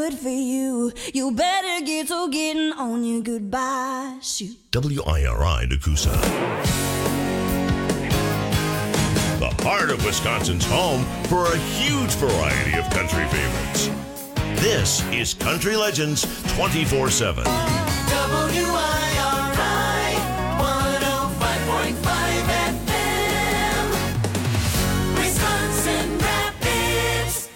good for you. You better get to getting on your goodbye shoot. WIRI Nakusa. The heart of Wisconsin's home for a huge variety of country favorites. This is Country Legends 24/7. WIRI 105.5 FM, Wisconsin Rapids.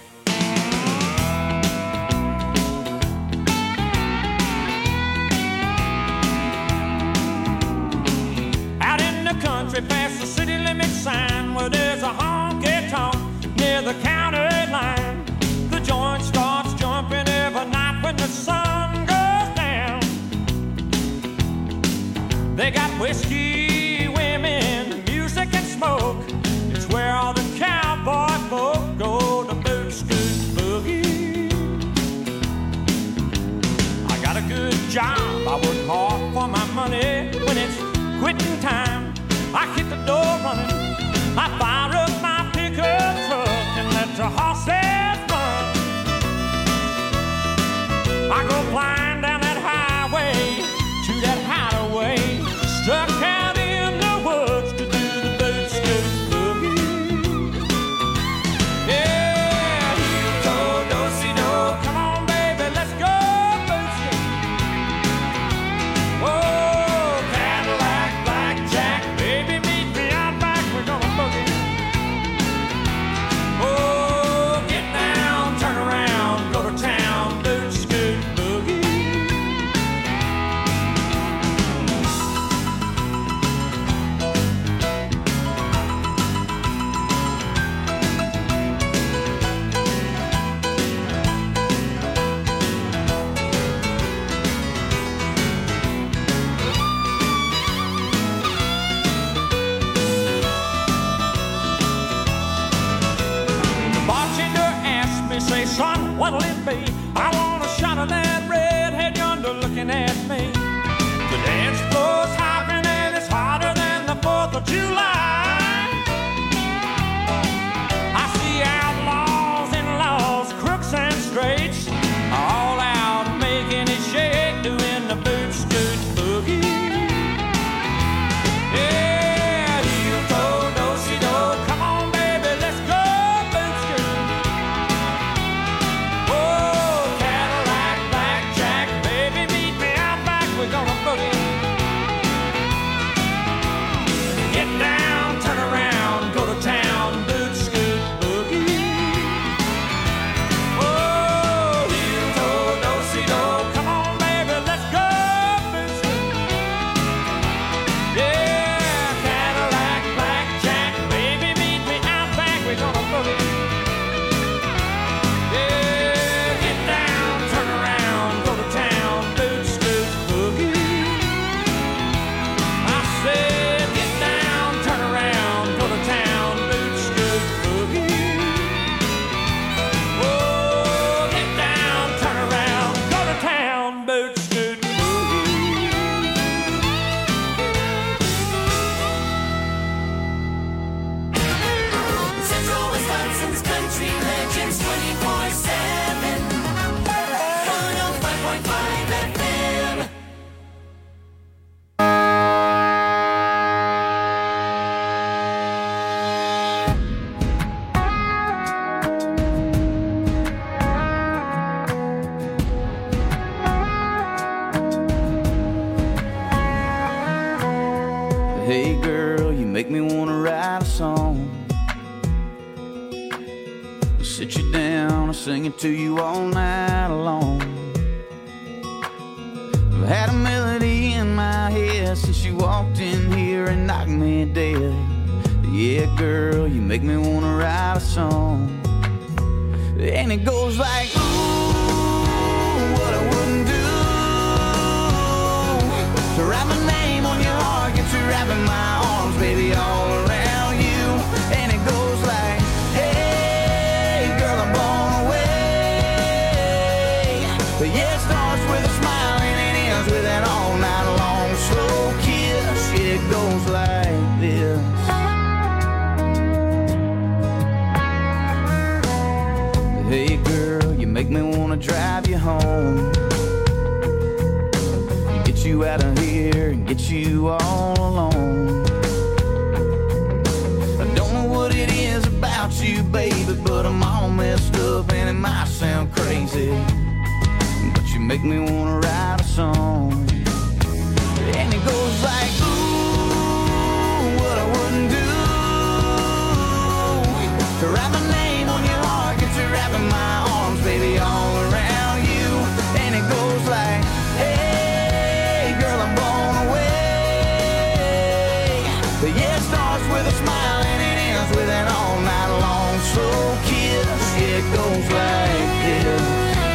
Out in the country past the city limit sign where there's a honky-tonk near the county line. The joint starts jumping every night when the sun goes down. They got whiskey, women, music and smoke. It's where all the cowboy folk go to boot scoot boogie. I got a good job, I work hard for my money. When it's quitting time, I hit the door running. I fire up my pickup truck and let the horses run. I go flying down that highway to that hideaway, struck out in the woods to do the boot scoot boogie. Yeah, heel toe, do-si-do, come on baby, let's go boot scoot. Oh, Cadillac, blackjack, baby meet me out back, we're gonna boogie. Oh, get down, turn around, go to town, boot scoot boogie. The bartender asked me, say, son, what'll it be? I want a shot of that redhead yonder looking at me. The dance floor's hopping and it's hotter than the 4th of July. I see outlaws, in-laws, crooks and straights, all out making it shake, doing the boot scoot boogie. Yeah, heel toe, do-si-do, come on baby, let's go boot scoot. Oh, Cadillac, blackjack, baby meet me out back, we're gonna boogie. Get down, turn around, go to town, boot scoot boogie. Oh, heel toe, do-si-do, come on baby, let's go boot scoot. Yeah, Cadillac, blackjack, baby meet me out back, we're gonna boogie. Yeah, get down, turn around, go to town, boot scoot boogie. I said, get down, turn around, go to town, boot scoot boogie. Oh, get down, turn around, go to town, boot scoot boogie. Central Wisconsin's Country Legends 24/7, 105.5 FM. Hey girl, you make me wanna write a song. Sit you down and sing it to you all night long. I've had a melody in my head since you walked in here and knocked me dead. Yeah, girl, you make me wanna write a song. And it goes like, ooh, what I wouldn't do to write my name on your heart, get you wrapping my arms, baby, all around you. And it goes like, hey, girl, I'm blown away. But yeah, it starts with a smile and it ends with an all night long slow kiss. Yeah, it goes like this. Hey girl, you make drive you home, get you out of here and get you all alone. I don't know what it is about you, baby, but I'm all messed up and it might sound crazy, but you make me wanna write a song. And it goes like, ooh, what I wouldn't do to write my name on your heart, get you wrapping my arms, baby, all around you. And it goes like, hey, girl, I'm blown away. But yeah, it starts with a smile and it ends with an all night long slow kiss. Yeah, it goes like this.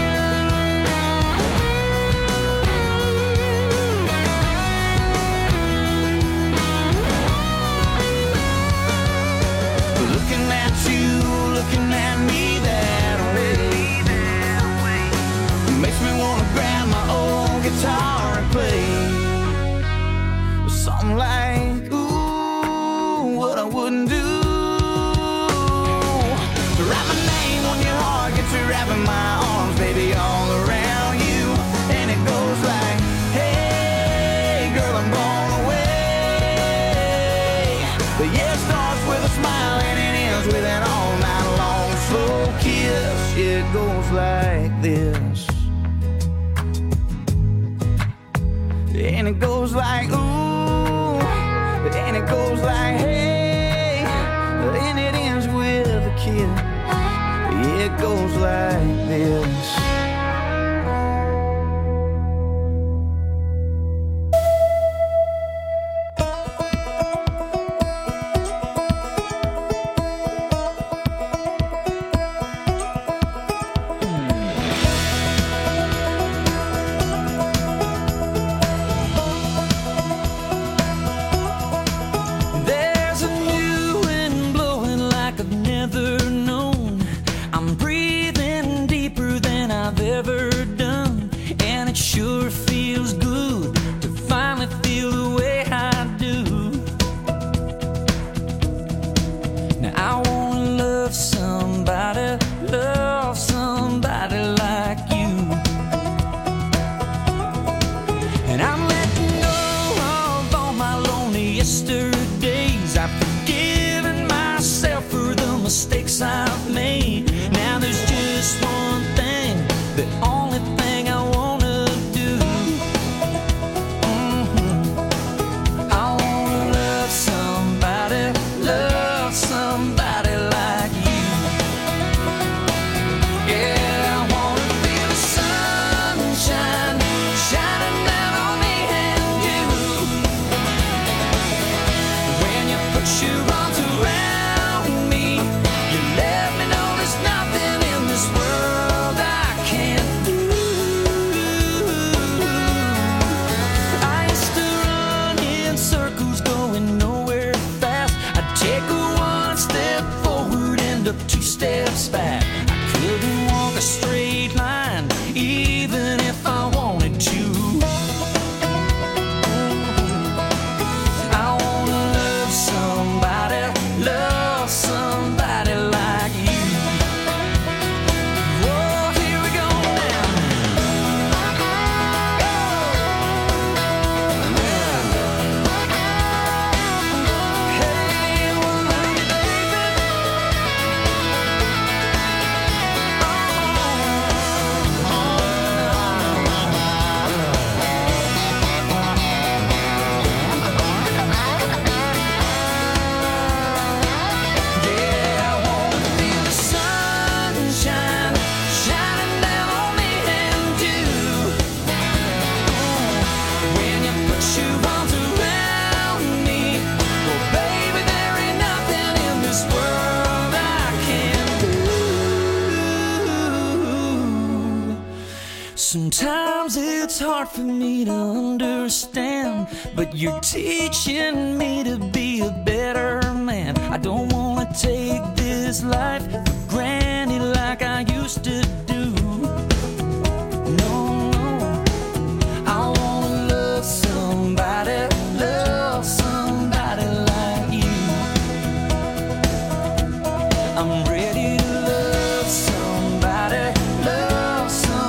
Looking at me that way makes me wanna grab my old guitar and play something like, ooh, what I wouldn't do to write my name on your heart, get you wrapping my arms, baby, all around you. And it goes like, hey, girl, I'm blown away. But yeah, it starts with a smile and it ends with an all night long slow kiss. It goes like this. And it goes like, ooh, and it goes like, hey, and it ends with a kiss. It goes like this. Sometimes it's hard for me to understand, but you're teaching me to be a better man. I don't wanna take this life for granted like I used to do. No, no, I wanna love somebody like you. I'm ready to love somebody like you.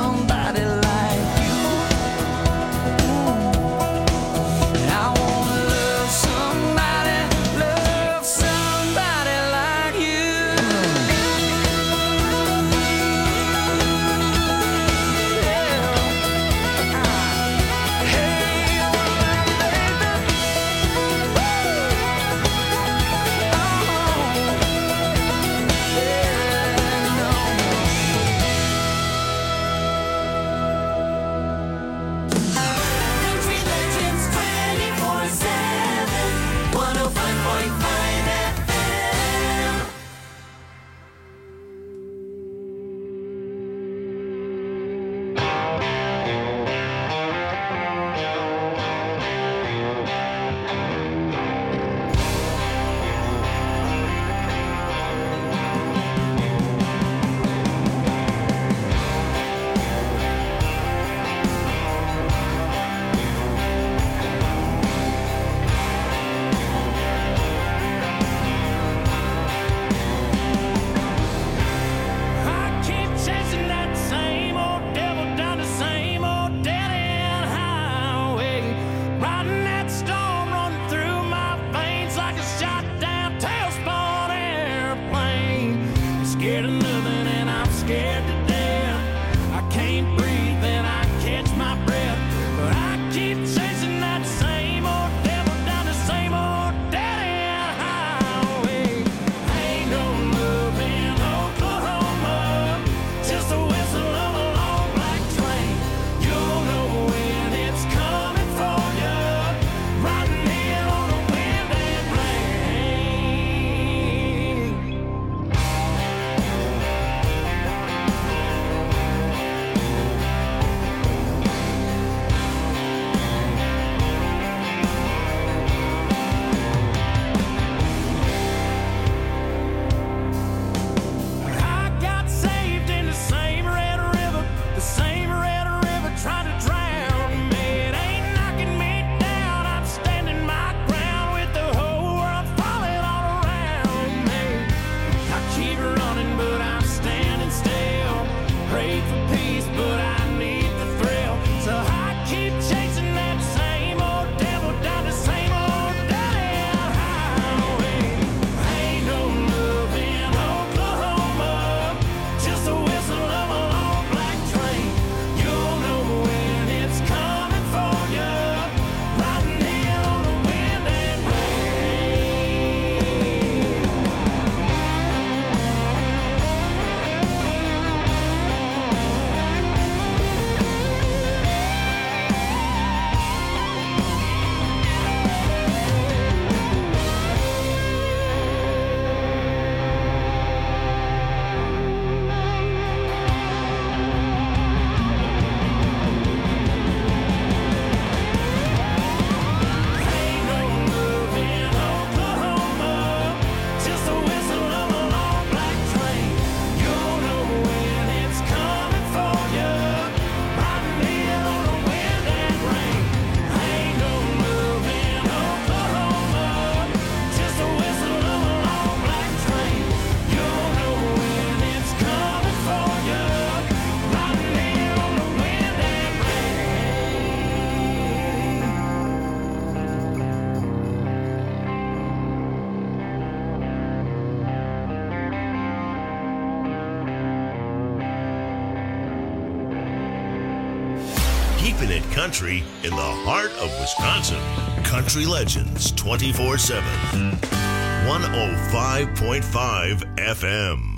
keeping it country in the heart of Wisconsin. Country Legends 24/7. 105.5 FM.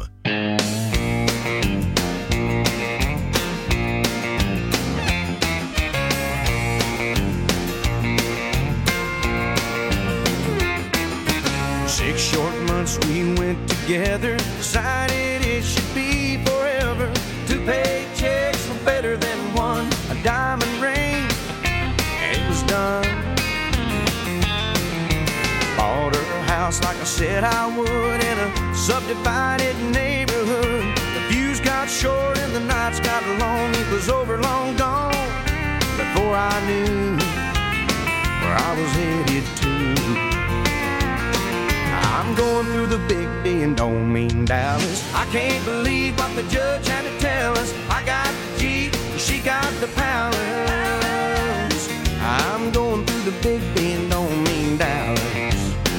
Six short months we went together, decided it should be forever. 2 paychecks were better than one, a diamond ring, and it was done. Bought her a house like I said I would in a subdivided neighborhood. The views got short and the nights got long, it was over long gone before I knew where I was headed to. I'm going through the big D and don't mean Dallas. I can't believe what the judge had to tell us. I got the Jeep, she got the Palace. I'm going through the big D and don't mean Dallas.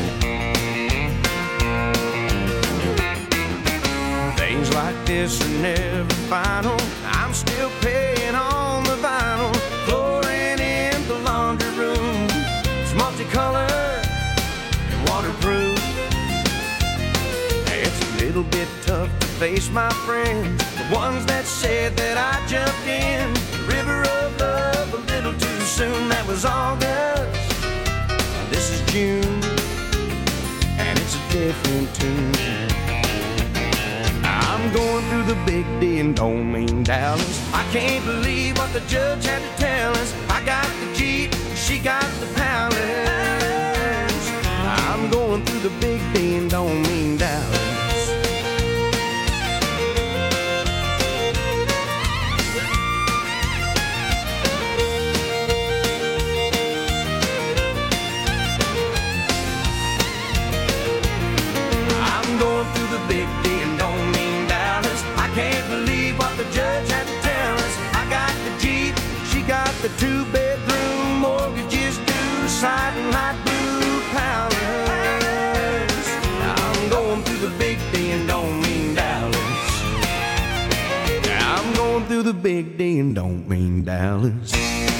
Things like this are never final. I'm still paying on the vinyl. Flooring in the laundry room, it's multicolored and waterproof. Little bit tough to face my friends, the ones that said that I jumped in the river of love a little too soon. That was August, this is June, and it's a different tune. I'm going through the big D and don't mean Dallas. I can't believe what the judge had to tell us. I got the Jeep, she got the Palace. I'm going through the big D and don't mean Dallas. Big D and don't mean Dallas. I can't believe what the judge had to tell us. I got the Jeep, she got the 2-bedroom, mortgages due, sliding light blue Palace. I'm going through the big D and don't mean Dallas. I'm going through the big D and don't mean Dallas.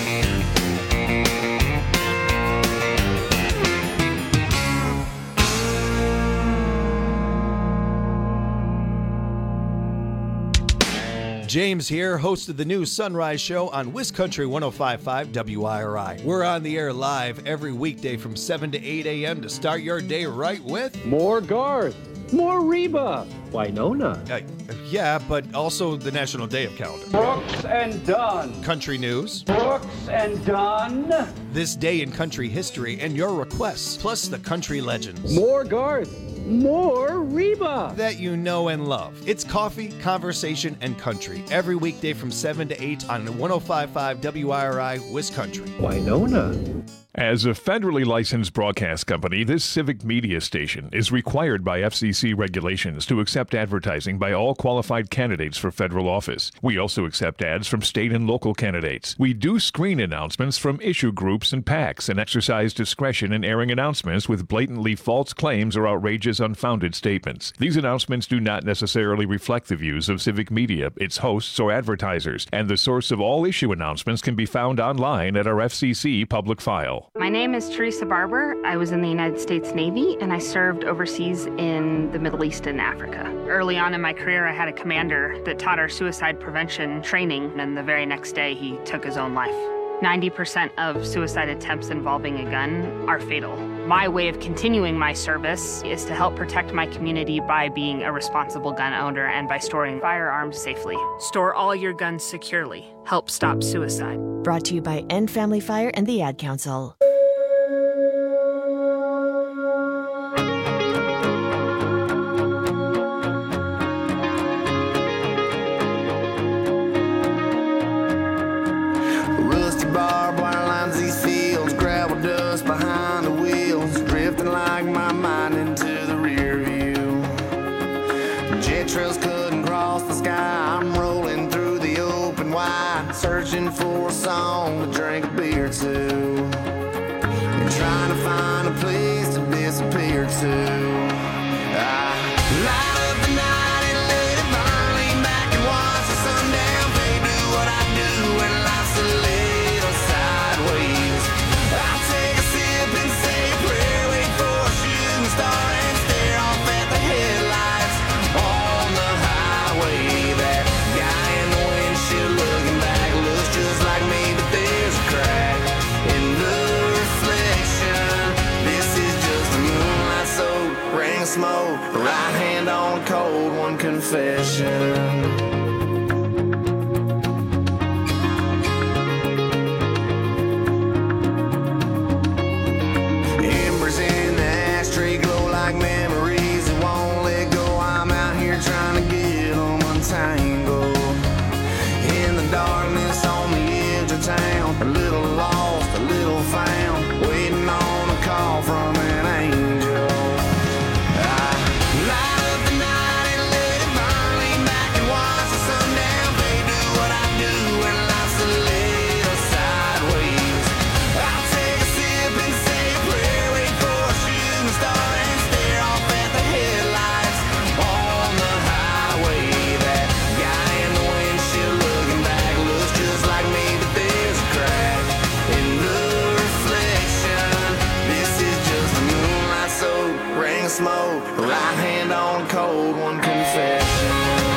James here, host of the new Sunrise Show on WisCountry 105.5 WIRI. We're on the air live every weekday from 7 to 8 a.m. to start your day right with... More Garth, more Reba, Winona. Yeah, but also the National Day of Calendar. Brooks and Dunn. Country news. Brooks and Dunn. This day in country history and your requests, plus the country legends. More Garth. More Reba that you know and love. It's coffee, conversation, and country every weekday from 7 to 8 on 105.5 WIRI WisCountry. Winona. As a federally licensed broadcast company, this civic media station is required by FCC regulations to accept advertising by all qualified candidates for federal office. We also accept ads from state and local candidates. We do screen announcements from issue groups and PACs and exercise discretion in airing announcements with blatantly false claims or outrageous, unfounded statements. These announcements do not necessarily reflect the views of civic media, its hosts, or advertisers, and the source of all issue announcements can be found online at our FCC public file. My name is Teresa Barber. I was in the United States Navy, and I served overseas in the Middle East and Africa. Early on in my career, I had a commander that taught our suicide prevention training, and the very next day, he took his own life. 90% of suicide attempts involving a gun are fatal. My way of continuing my service is to help protect my community by being a responsible gun owner and by storing firearms safely. Store all your guns securely. Help stop suicide. Brought to you by End Family Fire and the Ad Council. Rusty barbed wire lines these fields, gravel dust behind the wheels, drifting like my mind into the rear view. Jet trails couldn't cross the sky, I'm rolling through the open wide, searching for a song to drink a beer to, and trying to find a place to disappear to. I light up the night and let it burn, lean back and watch the sun down, they do what I do when life's a late. confession. A little lost, a little found, waiting on a call from an angel. I light up the night and let it burn, lean back and watch the sundown. They do what I do when life's a little sideways. I'll take a sip and say a prayer, wait for a shooting star and stare off at the headlights on the highway. That guy in the windshield looking back looks just like me, but there's a crack in the reflection. This is just a moonlight soak, ring of smoke, right hand on a cold one, confession.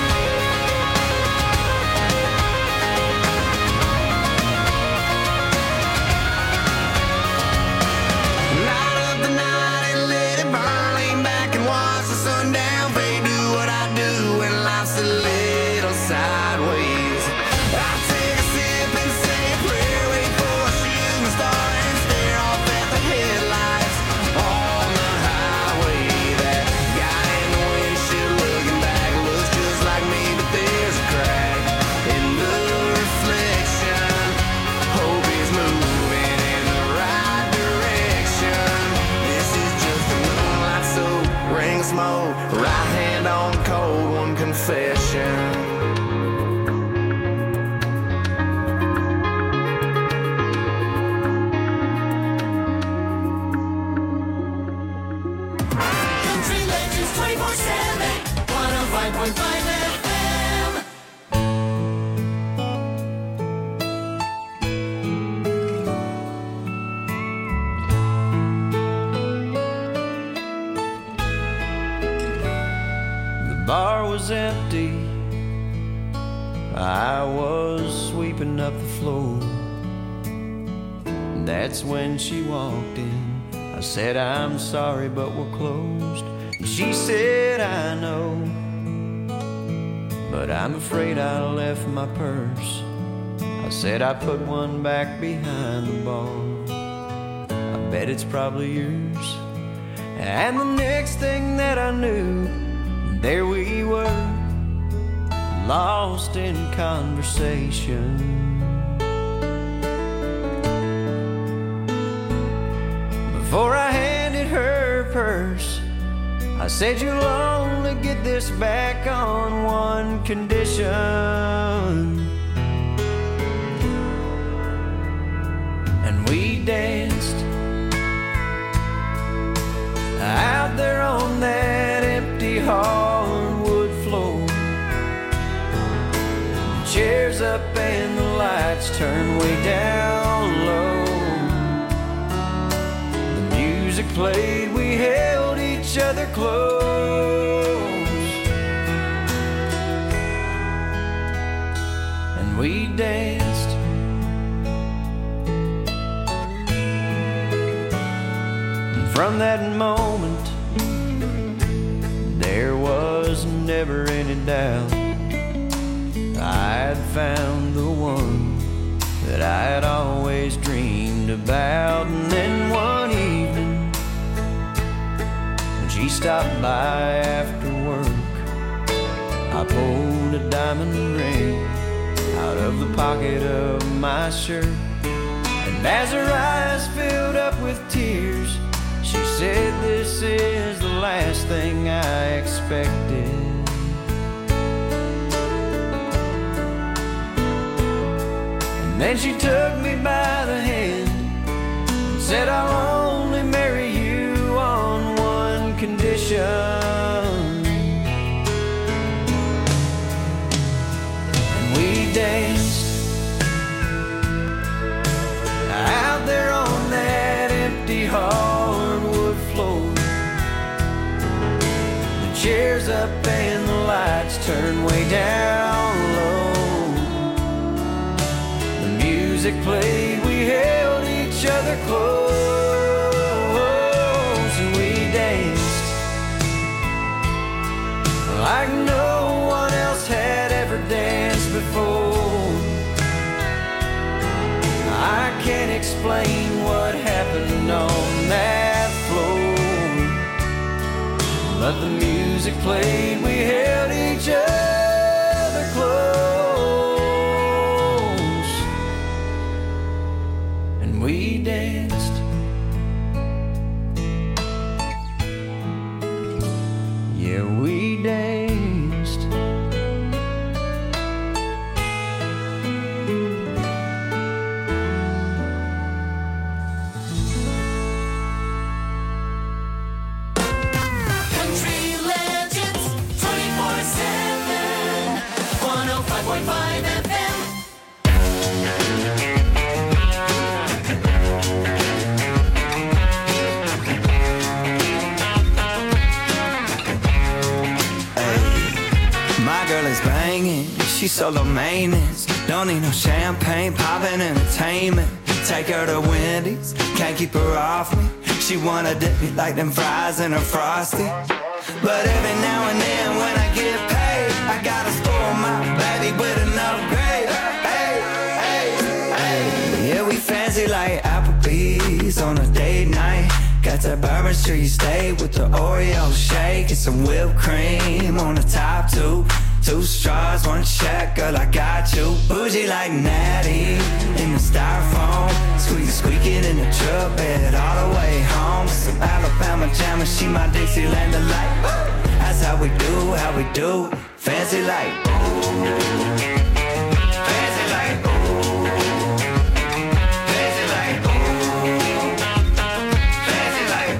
Light up the night and let it burn, lean back and watch the sundown fade. Do what I do when life's a little sideways. I take a sip and say a prayer, wait for a shooting star and stare off at the headlights on the highway. That guy in the windshield looking back looks just like me, but there's a crack in the reflection. Hope he's moving in the right direction. This is just a moonlight soak, ring of smoke, right hand on the cold one, confession. Country Legends 24/7, 105.5 FM. The bar was empty. I was sweeping up the floor. That's when she walked in. I said, I'm sorry, but we're closed. And she said, I know, but I'm afraid I left my purse. I said, I put one back behind the bar. I bet it's probably yours. And the next thing that I knew, there we were, lost in conversation. Before I handed her purse, I said, you'll only get this back on one condition. And we danced out there on that empty hardwood floor. The chairs up and the lights turned way down low. The music played, we held each other close, and we danced. And from that moment, there was never any doubt I'd found the one that I had always dreamed about. And then one evening, when she stopped by after work, I pulled a diamond ring out of the pocket of my shirt. And as her eyes filled up with tears, she said, this is the last thing I expected. And then she took me by the hand and said, I'll only marry you on one condition. And we danced out there on that empty hardwood floor. The chairs up and the lights turned way down low. The music played, we held each other close, and we danced like no can't explain what happened on that floor, but the music played, we held each other close, and we danced. Yeah, we danced. Country Legends 24/7 105.5 FM. My girl is banging, she's solo maintenance. Don't need no champagne, poppin' entertainment. Take her to Wendy's, can't keep her off me. She wanna dip me like them fries in her Frosty. But every now and then when I get paid, I gotta spoil my baby with an upgrade. Hey, hey, hey. Yeah, we fancy like Applebee's on a date night. Got that Bourbon Street steak with the Oreo shake and some whipped cream on the top two. 2 straws, 1 check, girl, I got you. Bougie like Natty in the styrofoam. Squeaking in the truck bed all the way home. Some Alabama jammer, she my Dixieland delight. That's how we do, fancy like. Fancy like. Fancy like. Fancy like.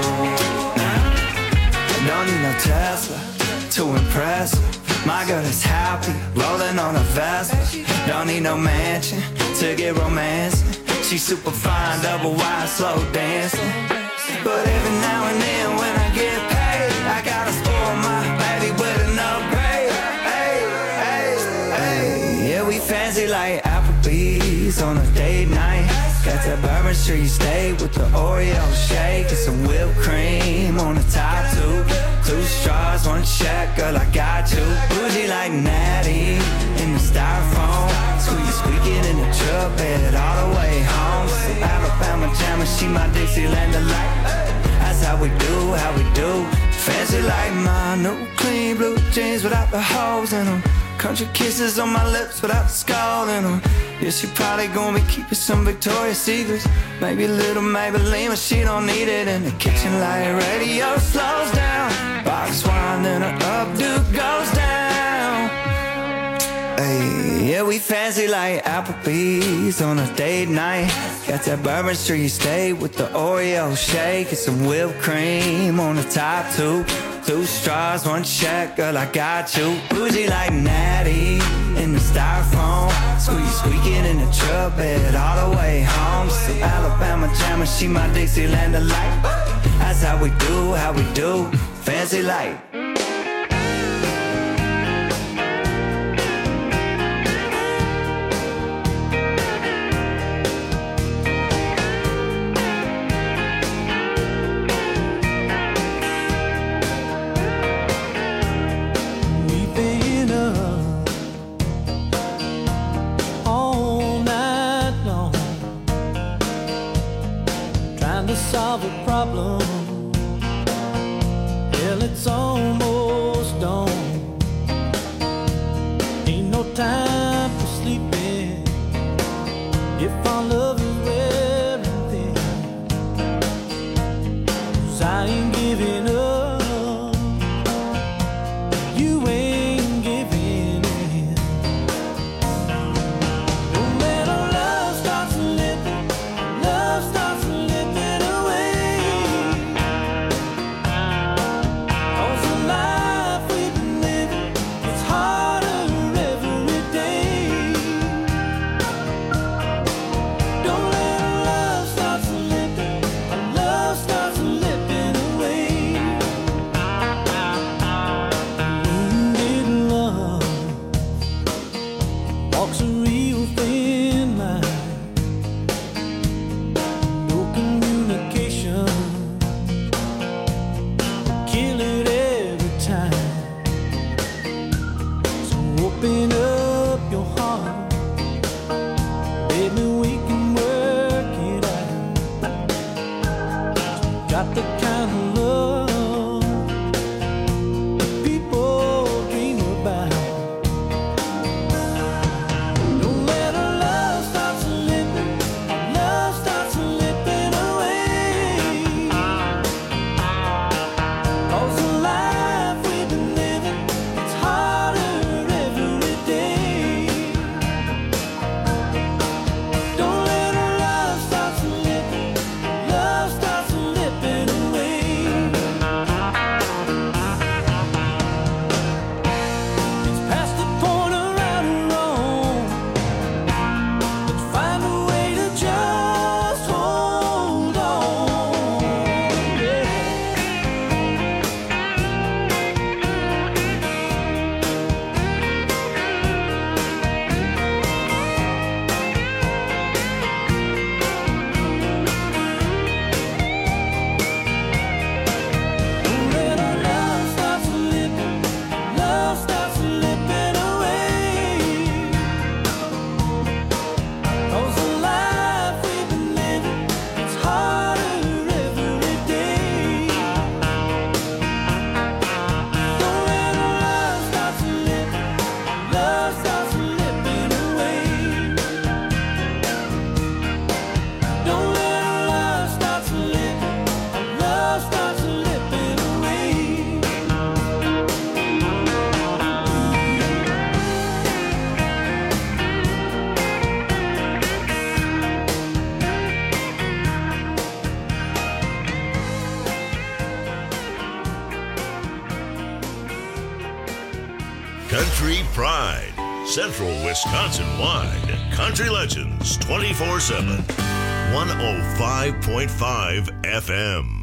Don't need no Tesla to impress her. My girl is happy, rolling on a Vespa. Don't need no mansion to get romancing. She's super fine, double wide, slow dancing. But every now and then when I get paid, I gotta spoil my baby with an upgrade. Hey, hey, hey. Yeah, we fancy like Applebee's on a date night. Got that Bourbon Street steak with the Oreo shake and some whipped cream on the top two. 2 straws, 1 check, girl, I got you. Bougie like Natty in the styrofoam. Squeaking in the truck bed all the way home. Some Alabama jammer, she my Dixieland delight. That's how we do, fancy like my new clean blue jeans without the holes in them. Country kisses on my lips without the skull in them. Yeah, she probably gonna be keeping some Victoria's Secrets. Maybe a little Maybelline, but she don't need it. In the kitchen light radio slows down. Box wine, then her updo goes down. Hey, yeah, we fancy like Applebee's on a date night. Got that Bourbon Street steak with the Oreo shake and some whipped cream on the top two. 2 straws, 1 check, girl, I got you. Bougie like Natty in the styrofoam. Squeaking in the truck bed all the way home. Some Alabama jammer, she my Dixieland delight. That's how we do, fancy like. Solve a problem. Hell, it's almost dawn. Ain't no time for sleeping if our love is wearing thin. 'Cause I ain't giving up, you ain't giving in. No matter love starts slipping, love starts slipping away. Country Pride. Central Wisconsin-wide. Country Legends 24/7. 105.5 FM.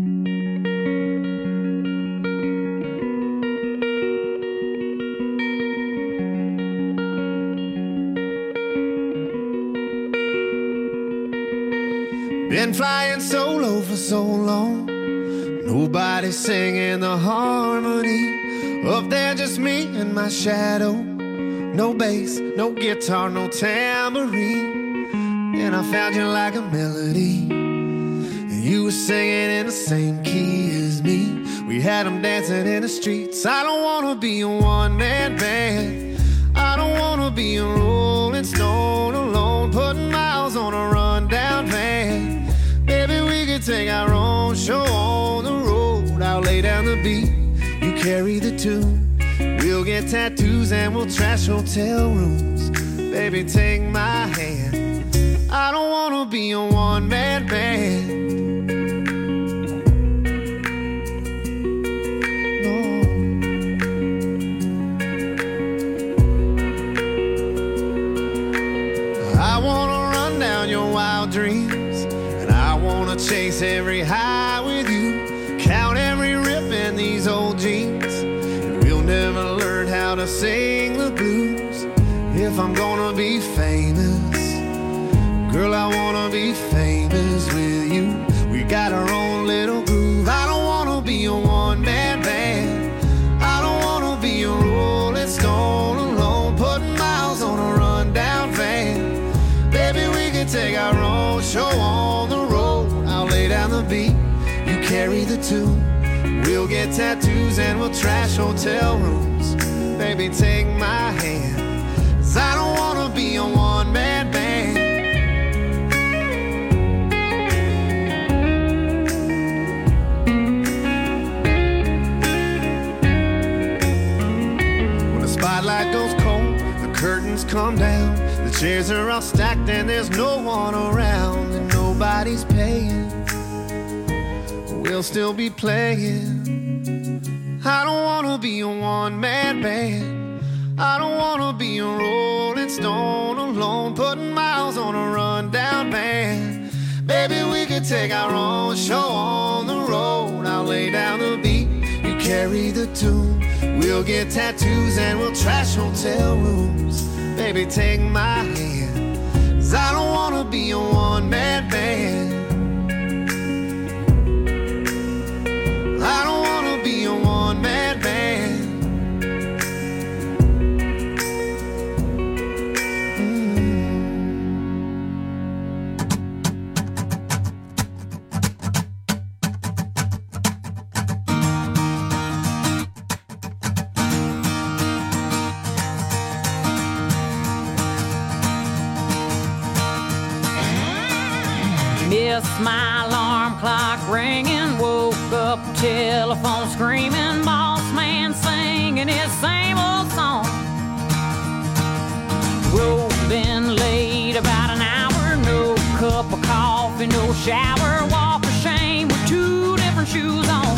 Been flying solo for so long. Nobody singing the harmony. Up there just me and my shadow. No bass, no guitar, no tambourine. And I found you like a melody. And you were singing in the same key as me. We had them dancing in the streets. I don't wanna be a one-man band. I don't wanna be a Rolling Stone alone, putting miles on a rundown van. Maybe we could take our own show on the road. I'll lay down the beat, you carry the tune. We'll get tattoos and we'll trash hotel rooms. Baby, take my hand. I don't wanna be a one-man band. No. I wanna run down your wild dreams, and I wanna chase every high with you. Count every rip in these old jeans. Never learned how to sing the blues. If I'm gonna be famous, girl, I wanna be famous with you. We got our own little groove. I don't wanna be a one-man band. I don't wanna be a Rolling Stone alone, putting miles on a rundown van. Baby, we can take our own show on the road. I'll lay down the beat, you carry the tune. We'll get tattoos and we'll trash hotel rooms. Baby, take my hand, 'cause I don't wanna be a one-man band. When the spotlight goes cold, the curtains come down. The chairs are all stacked and there's no one around, and nobody's paying. We'll still be playing. I don't wanna be a one-man band. I don't wanna be a Rolling Stone alone, putting miles on a rundown van. Baby, we could take our own show on the road. I'll lay down the beat, you carry the tune. We'll get tattoos and we'll trash hotel rooms. Baby, take my hand, 'cause I don't wanna be a one-man band. I don't wanna be a one-man band. Missed my alarm clock ringing, woke up, telephone screaming, boss man singing his same old song. Road been late about an hour, no cup of coffee, no shower, walk of shame with two different shoes on.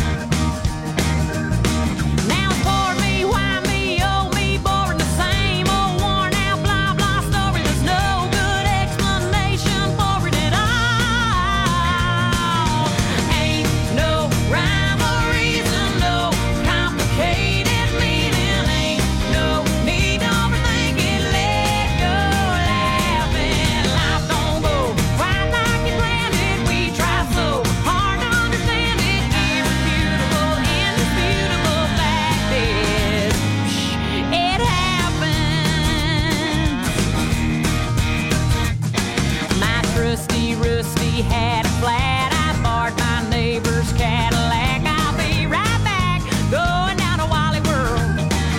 Now it's for me, why me, oh me, boring the same old worn out blah blah story. There's no good explanation for it at all. Ain't no rhyme or reason, no complicated meaning. Ain't no need to overthink it, let go laughing. Life don't go quite like you planned it. We try so hard to understand it. Irrefutable, indisputable fact is, it happens. My trusty Rusty had a flat. I borrowed my neighbor's Cadillac. I'll be right back, going down to Wally World.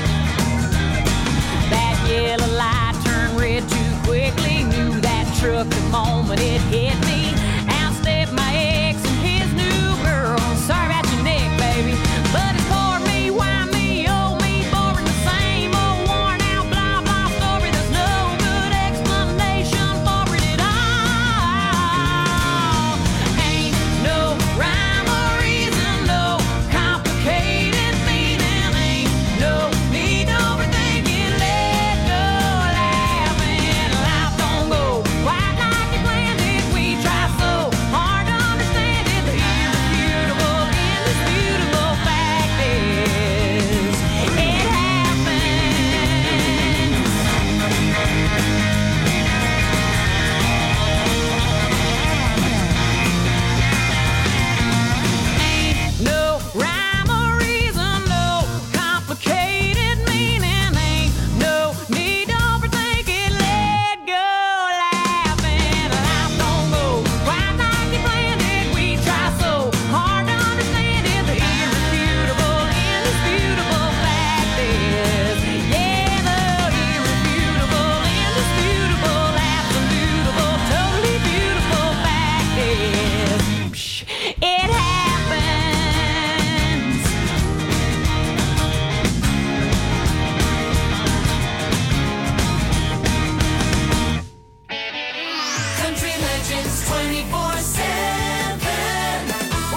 That yellow light turned red too quickly. Knew that truck the moment it hit me. Outstepped my ex and his new girl. Sorry about your neck, baby, but it's for me, why me, oh me, boring the same old worn out blah blah story. There's no good explanation for it at all. Ain't no rhyme or reason, no complicated meaning. Ain't no need to overthink it, 24/7.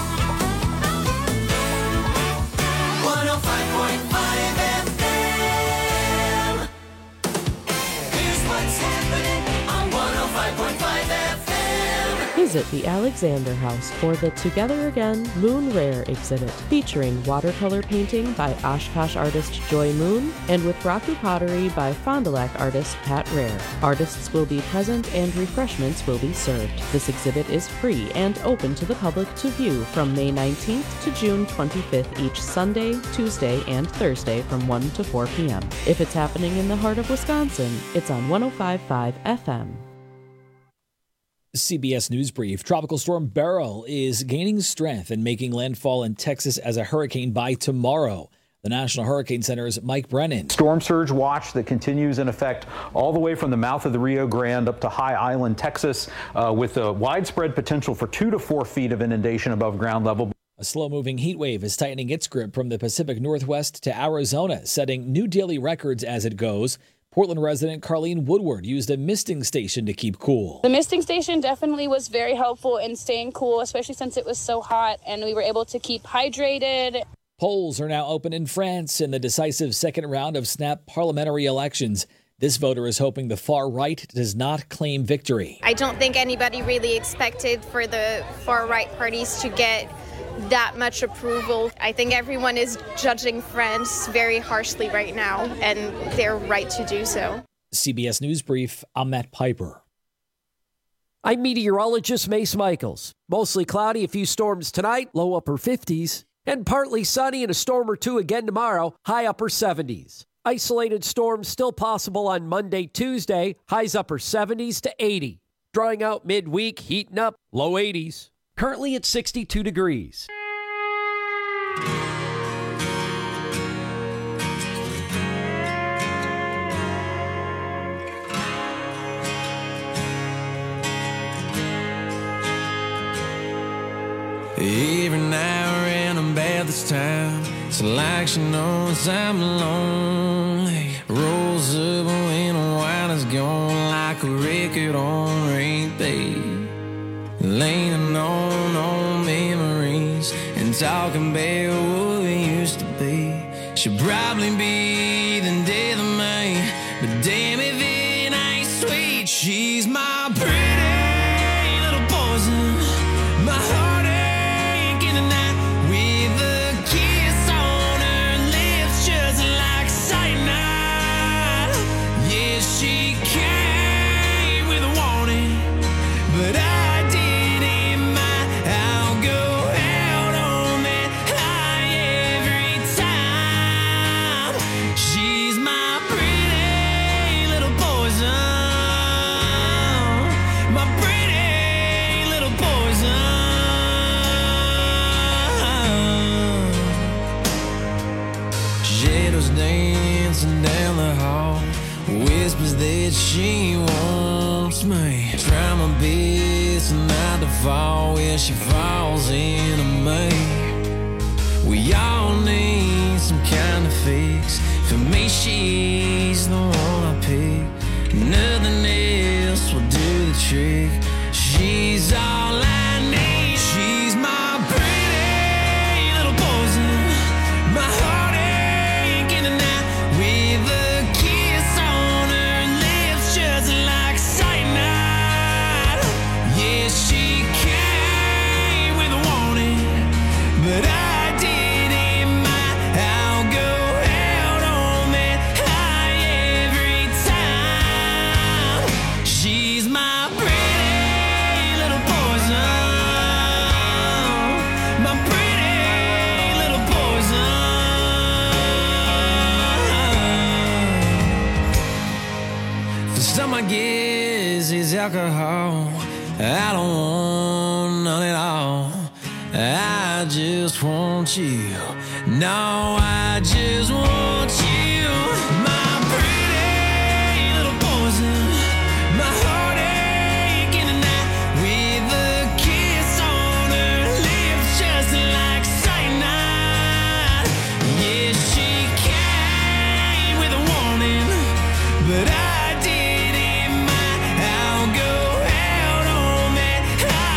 105.5 FM. Here's what's happening on 105.5 FM. Visit the Alexander House for the Together Again Moon Rare exhibit, featuring watercolor painting by Oshkosh artist Joy Moon and with Raku pottery by Fond du Lac artist Pat Rare. Artists will be present and refreshments will be served. This exhibit is free and open to the public to view from May 19th to June 25th each Sunday, Tuesday, and Thursday from 1 to 4 p.m. If it's happening in the heart of Wisconsin, it's on 105.5 FM. CBS News Brief. Tropical Storm Beryl is gaining strength and making landfall in Texas as a hurricane by tomorrow. The National Hurricane Center's Mike Brennan. Storm surge watch that continues in effect all the way from the mouth of the Rio Grande up to High Island, Texas, with a widespread potential for 2 to 4 feet of inundation above ground level. A slow-moving heat wave is tightening its grip from the Pacific Northwest to Arizona, setting new daily records as it goes. Portland resident Carlene Woodward used a misting station to keep cool. The misting station definitely was very helpful in staying cool, especially since it was so hot, and we were able to keep hydrated. Polls are now open in France in the decisive second round of snap parliamentary elections. This voter is hoping the far right does not claim victory. I don't think anybody really expected for the far right parties to get that much approval. I think everyone is judging France very harshly right now, and they're right to do so. CBS News Brief, I'm Matt Piper. I'm meteorologist Mace Michaels. Mostly cloudy, a few storms tonight, low upper 50s, and partly sunny and a storm or two again tomorrow, high upper 70s. Isolated storms still possible on Monday, Tuesday, highs upper 70s to 80. Drying out midweek, heating up, low 80s. Currently at 62 degrees. Every now and I'm bad this time. It's like she knows I'm lonely. Rolls up when a wine is gone like a record on repeat. Leaning on memories and talking about what we used to be. She'll probably be the death of me, but damn if it ain't sweet. She's my pretty little poison, my heartache in the night, with a kiss on her lips just like cyanide. Yeah, she came with a warning, but I dancing down the hall, whispers that she wants me. Try my best not to fall where she falls into me. We all need some kind of fix. For me, she's the one I pick. Nothing else will do the trick. She's all I need. She's my pretty little poison, my heart. I guess it's alcohol. I don't want none at all. I just want you. No, I just want you. My pretty little poison, my heartache in the night, with a kiss on her lips just like cyanide. Yeah, she came with a warning, but I did it. I'll go out on that high.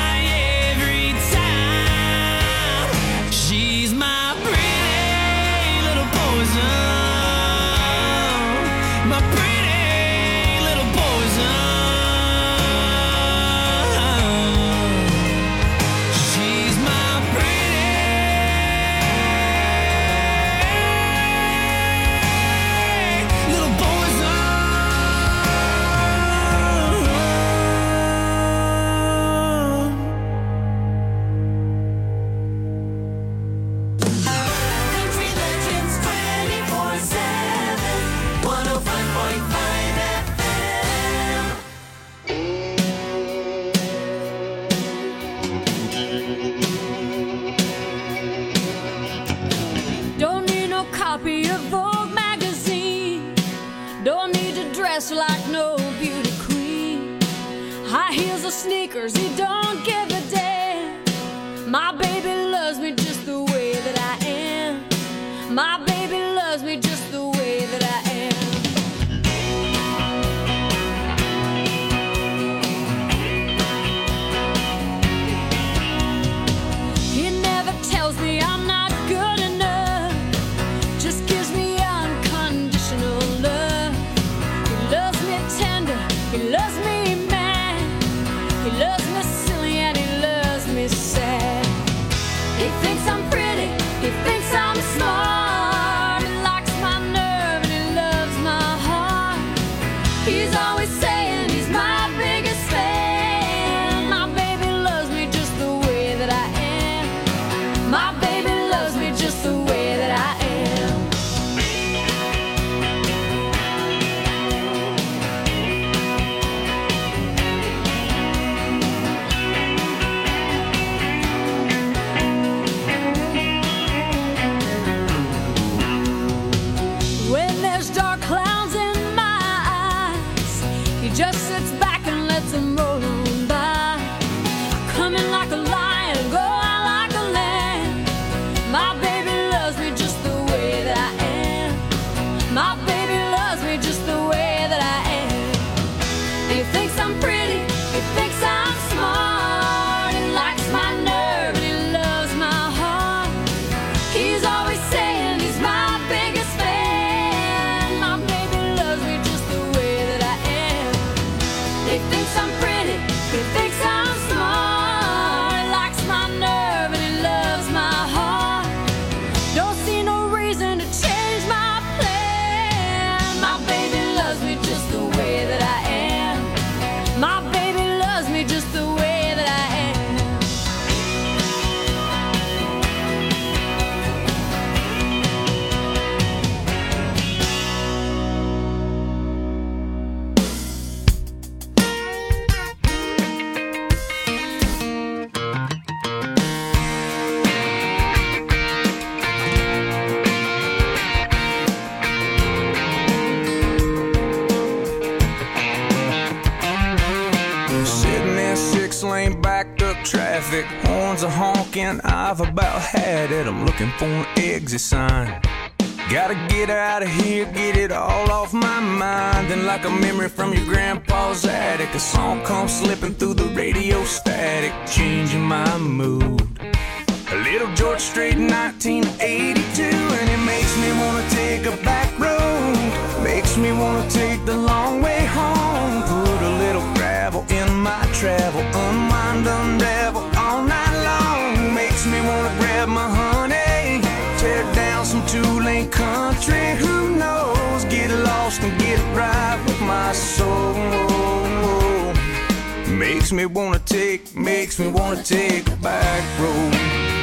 sneakers, he don't give a damn. My baby loves me just the way that I am. My baby loves me just the way that I am. He never tells me I'm not good enough, just gives me unconditional love. He loves me tender, he loves me mad, he loves me silly and he loves me sad. He thinks I'm pretty, he thinks I'm smart, he likes my nerve and he loves my heart. He's always saying he's my biggest fan. My baby loves me just the way that I am. My baby loves me just the way that I am. When there's dark clouds in my eyes, he just sits back and lets them roll on by. I come in like a lion, go out like a lamb. My baby loves me just the way that I am. My baby loves me just the way that I am. He thinks I'm pretty, he thinks I'm smart, he likes my nerve and he loves my heart. He's always saying he's my biggest fan. My baby loves me just the way that I am. He thinks I'm pretty, he thinks I'm smart, he likes my nerve and he loves my heart. Don't see no reason to change my plan. My baby loves me just the way that I am. My baby loves me just the way that I am. Sitting in 6-lane backed up traffic, horns are honking, I've about had it. I'm looking for an exit sign. Gotta get out of here, get it all off my mind. Then like a memory from your grandpa's attic, a song comes slipping through the radio static, changing my mood. A little George Strait in 1982, and it makes me wanna take a back road. Makes me wanna take the long way home. Put a little gravel in my travel, unwind, unravel all night long. Makes me wanna grab my honey, tear down some two-lane country. Who knows? Get lost and get right with my soul. Makes me wanna take a back road.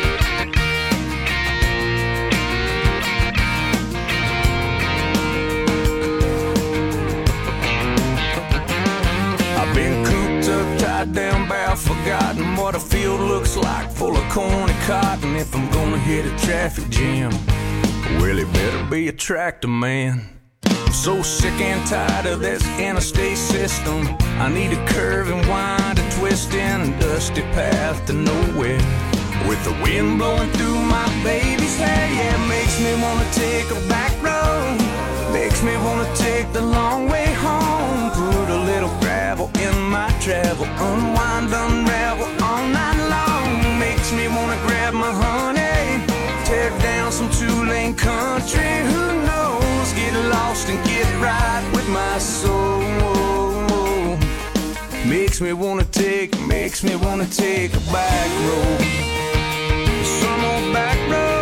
I've been cooped up, tied down, barrel, forgotten what a field looks like, full of corn and cotton. If I'm gonna hit a traffic jam, well, it better be a tractor man. I'm so sick and tired of this interstate system. I need a curve and wind, a twist in a dusty path to nowhere, with the wind blowing through my baby's hair. Yeah, it makes me wanna take a back road. Makes me wanna take the long way home. Put a little gravel in my travel, unwind, unravel all night long. Makes me wanna grab my honey, tear down some two-lane country. Who knows? Get lost and get right with my soul. Makes me wanna take a back road. Some old back road.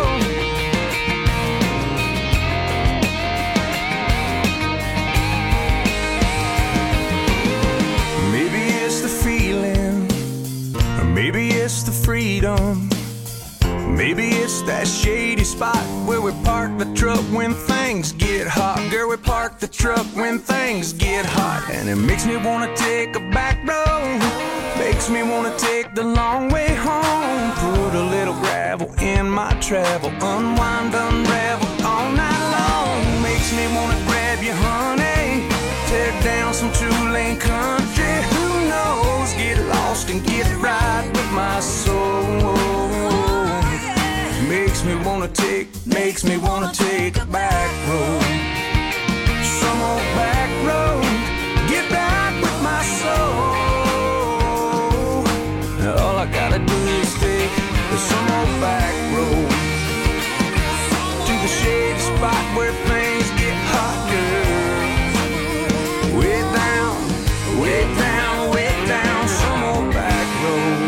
Maybe it's the feeling, or maybe it's the freedom. Maybe it's that shady spot where we park the truck when things get hot. Girl, we park the truck when things get hot. And it makes me wanna take a back road. Makes me wanna take the long way home. Put a little gravel in my travel, unwind, unravel all night long. Makes me wanna grab you, honey, tear down some two-lane country. Who knows? Get lost lost and get right with my soul. Makes me wanna take a back road. Some old back road, get back with my soul. All I gotta do is take some old back road to the shady spot where things get hot, girl. Way down, way down, way down, some old back road.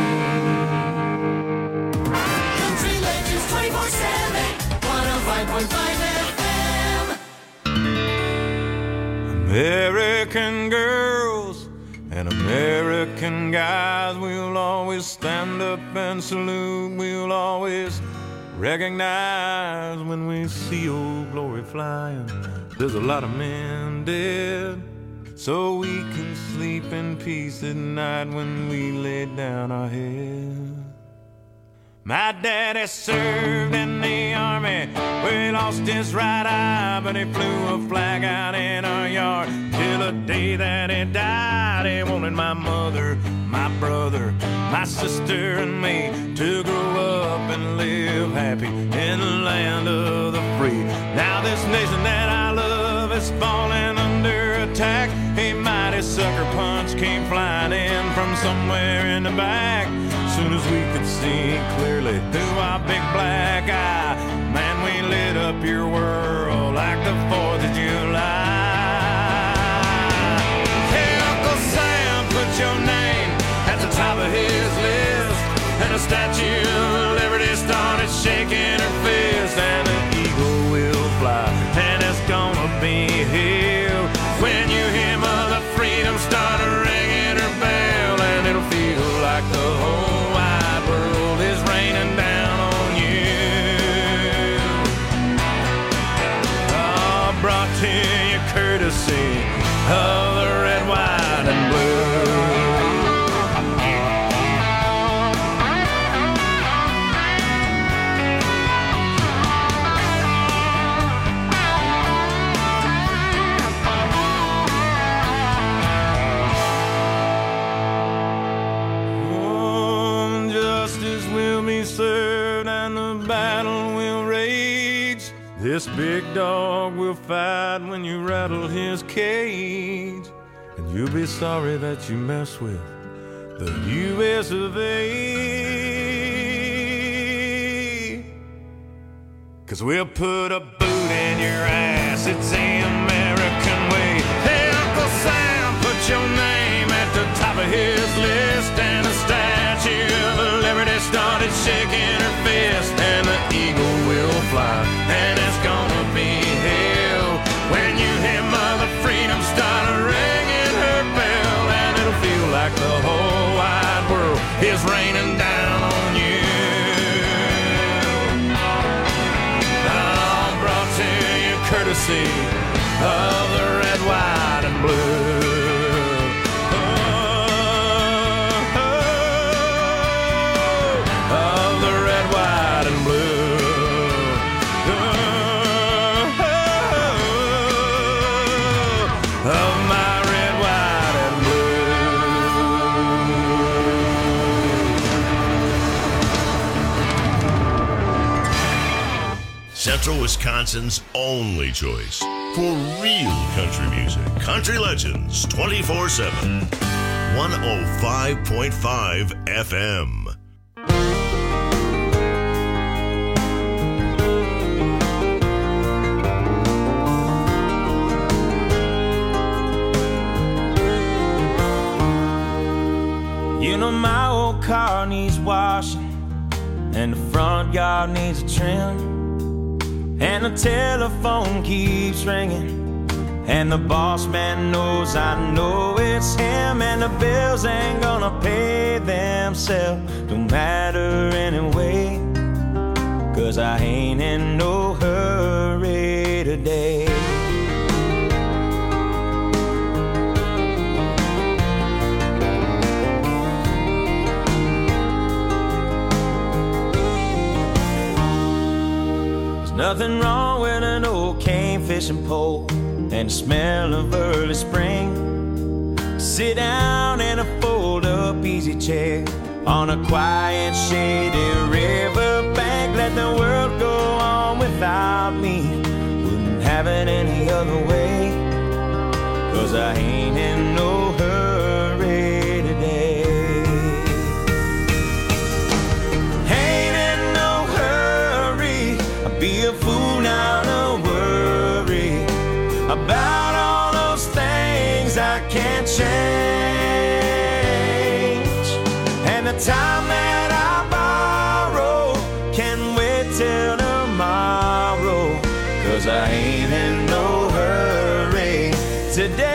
Country Legends 24/7, 105.5 FM. American girls and American guys, we'll always stand up and salute. We'll always recognize when we see old glory flying. There's a lot of men dead, so we can sleep in peace at night when we lay down our head. My daddy served in the army, where he lost his right eye, but he flew a flag out in our yard till the day that he died. He wanted my mother, my brother, my sister and me to grow up and live happy in the land of the free. Now this nation that I love is falling under attack. A mighty sucker punch came flying in from somewhere in the back. Soon as we could see clearly through our big black eye, man, we lit up your world like the 4th of July. Hey, Uncle Sam, put your name at the top of his list, and the Statue of Liberty started shaking her fist, and the eagle will fly, and it's gonna be here when you hear Mother Freedom start ringing her bell, and it'll feel like the whole is raining down on you. Brought to you courtesy of the red, white, and blue. Served and the battle will rage. This big dog will fight when you rattle his cage, and you'll be sorry that you mess with the U.S. of A. 'Cause we'll put a boot in your ass, it's the American way. Hey, Uncle Sam, put your name at the top of his list, and the Statue of Liberty started shaking her fist, and the eagle will fly, and it's gonna be hell when you hear Mother Freedom start ringing her bell, and it'll feel like the whole wide world is raining down on you. Brought to you courtesy of the red, white, and blue. Central Wisconsin's only choice for real country music. Country Legends 24/7. 105.5 FM. You know my old car needs washing, and the front yard needs a trim, and the telephone keeps ringing, and the boss man knows I know it's him, and the bills ain't gonna pay themselves. Don't matter anyway, 'cause I ain't in no hurry today. Nothing wrong with an old cane fishing pole and the smell of early spring. Sit down in a 4 rolled up easy chair on a quiet, shady riverbank. Let the world go on without me. Wouldn't have it any other way, 'cause I ain't in no hurry today. Ain't in no hurry. I'd be a fool now to worry about all those things I can't change. And the time that I borrow can wait till tomorrow, 'cause I ain't in no hurry today.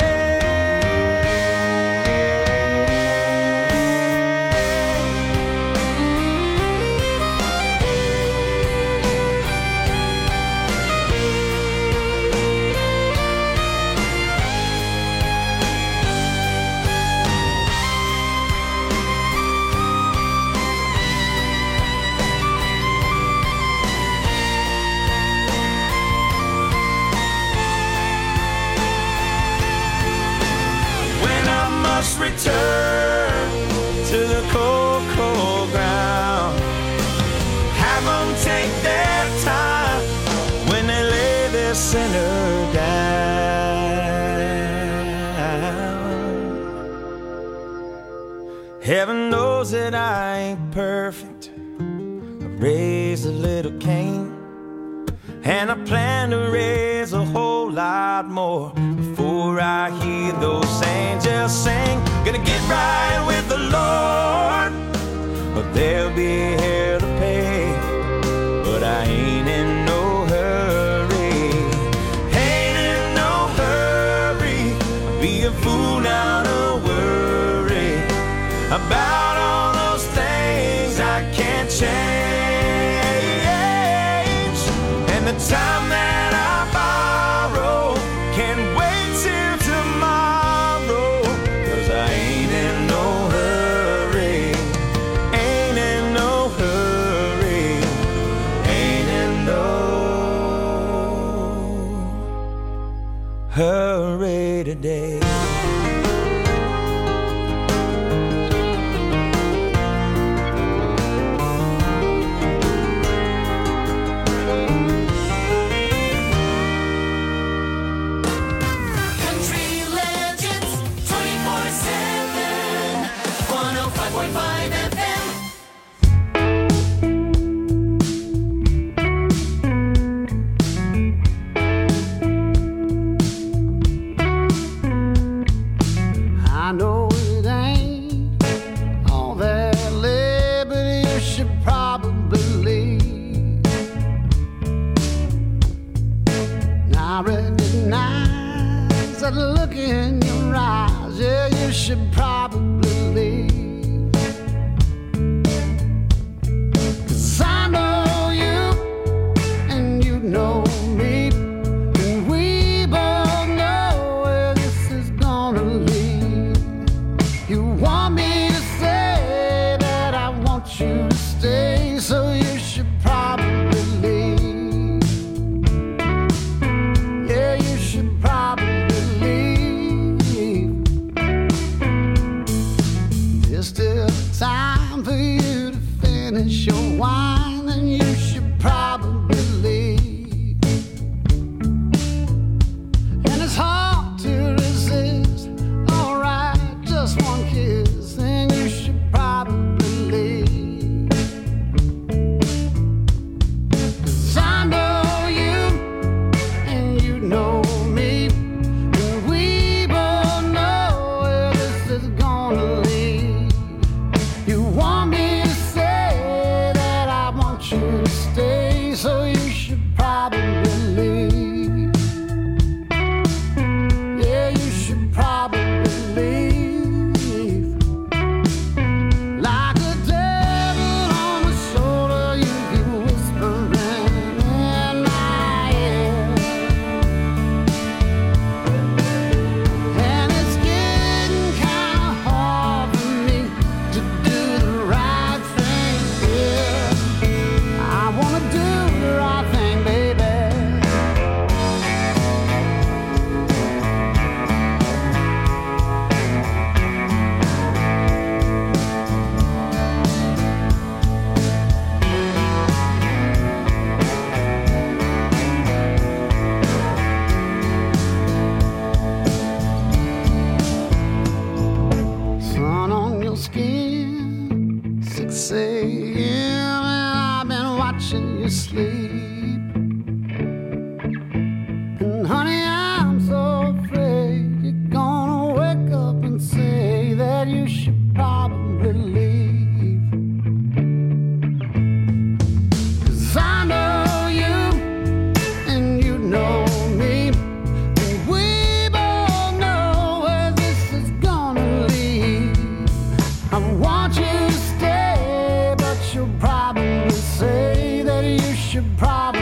Return to the cold, cold ground. Have them take their time when they lay their sinner down. Heaven knows that I ain't perfect. I raised a little Cain, and I plan to raise a whole lot more before I hear those angels sing. Gonna get right with the Lord, but there'll be hell to pay. But I ain't in no hurry. Ain't in no hurry. Be a fool now to worry about all those things I can't change. And the time that I borrow can wait till tomorrow, 'cause I ain't in no hurry. Ain't in no hurry. Ain't in no hurry today. I know it ain't all that liberty you should probably leave. And I recognize that look in your eyes, yeah, you should probably leave. 'Cause I know you and you know me, and we both know where this is gonna lead. You want me to say that I want you to stay, so you should probably leave. Yeah, you should probably leave. There's still time for you to finish your wine, and you should probably leave. And it's hard to resist. Alright, just one kiss, and you should probably leave. 'Cause I know you and you know me, and we both know where this is gonna lead. You want me to say that I want you to stay, saying, I've been watching you sleep. And honey, I'm so afraid you're gonna wake up and say that you should probably leave. 'Cause I know you and you know me, and we both know where this is gonna lead. I want you to stay, but you'll probably say that you should probably